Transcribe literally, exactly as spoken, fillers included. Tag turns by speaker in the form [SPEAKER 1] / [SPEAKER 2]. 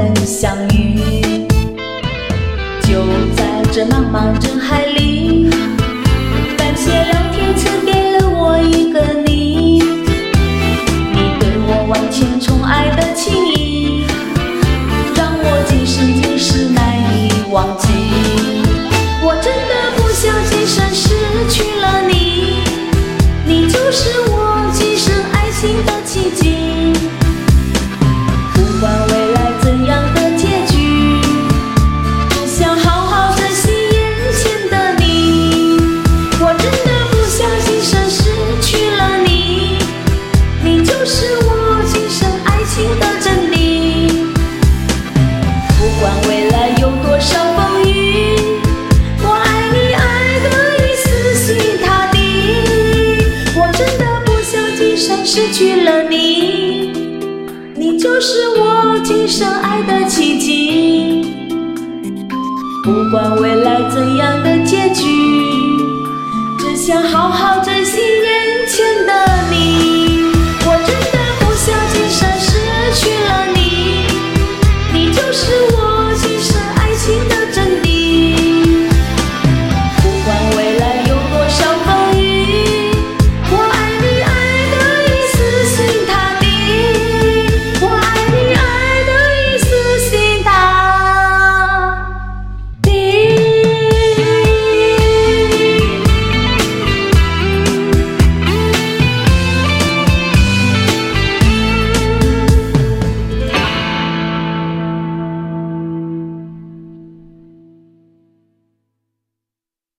[SPEAKER 1] 们相遇。就在这茫茫人海里，感谢老天赐给了我一个你，你对我万千宠爱的情谊，让我今生今世难以忘记。我真的不想今生失去了你，你就是我今生爱情的奇迹。不管未来怎样的结局，只想好好珍惜眼前的你。我真的不想今生失去了你，你就是我今生爱情的真理。不管未来有多少风雨，我爱你爱得已死心塌地。我真的不想今生失去了你，你就是我今生爱的奇迹。不管未来怎样的结局，只想好好珍惜